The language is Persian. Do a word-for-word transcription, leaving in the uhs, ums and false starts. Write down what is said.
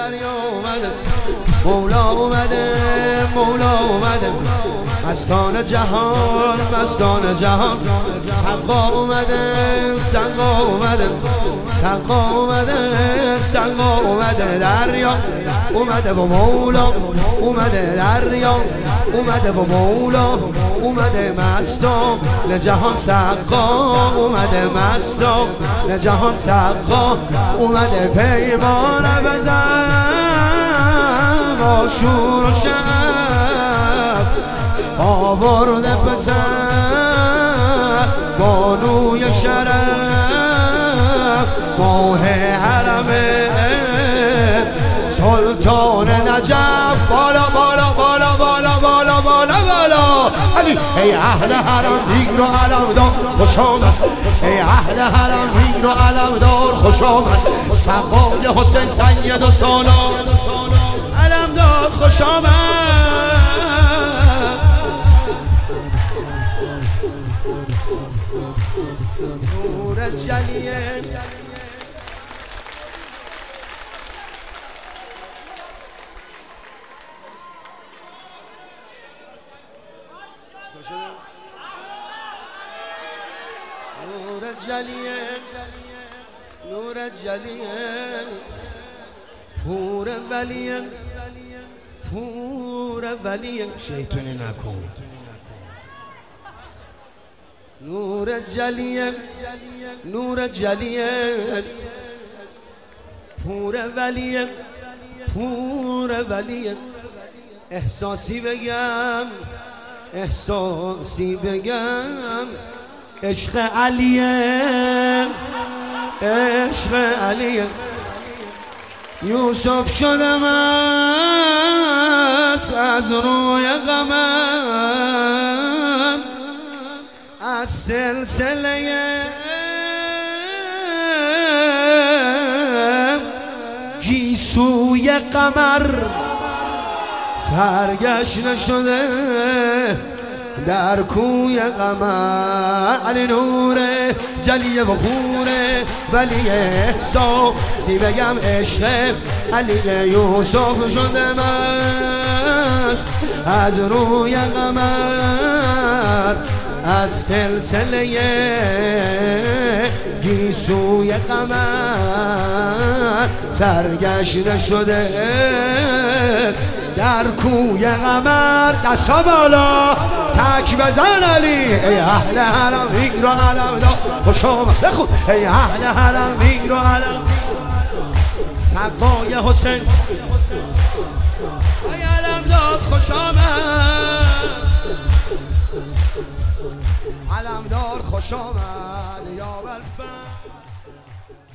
دریا اومده، مولا اومده، مولا اومده، مستان جهان، مستان جهان، سقا اومده، سقا اومده، سقا اومده، سقا اومده، دریا اومده و مولا اومده، دریا اومده و مولا اومده، مستان جهان، سقا اومده، مستان جهان، سقا اومده، پیمان بزن با شور و شب، آورده پسر بانوی شرف، ماه حرمه سلطان نجف، بالا بالا بالا بالا بالا بالا بالا علی. ای اهل حرم دیگر و علمدار خوش آمد، ای اهل حرم دیگر و علمدار خوش آمد، سقای حسین سید و سالار علمدار خوش آمد. نور جلیه نور جلیه نور جلیه پور ولیه پور ولیه شیطونی نکن. نور جلیه نور جلیه پور ولیه پور ولیه، احساسی بگم احساسی بگم، عشق علیه عشق علیه، یوسف شدم از از روی غمت، از سلسله گیسوی قمر سرگشته شده در کوی قمر. علی نور جلیه و پوره ولی احساسی بگم، عشق علی یوسف شده مست از روی قمر، از سلسله گیسوی قمر سرگشته شده در کوی قمر. دستا بالا تک بزن علی. ای اهل حرم میگرو علم دار خوش آمد، بخون ای اهل حرم میگرو علم، سقای حسین ای علم دار خوش آمد، علم دار خوش آمد یا بلفن.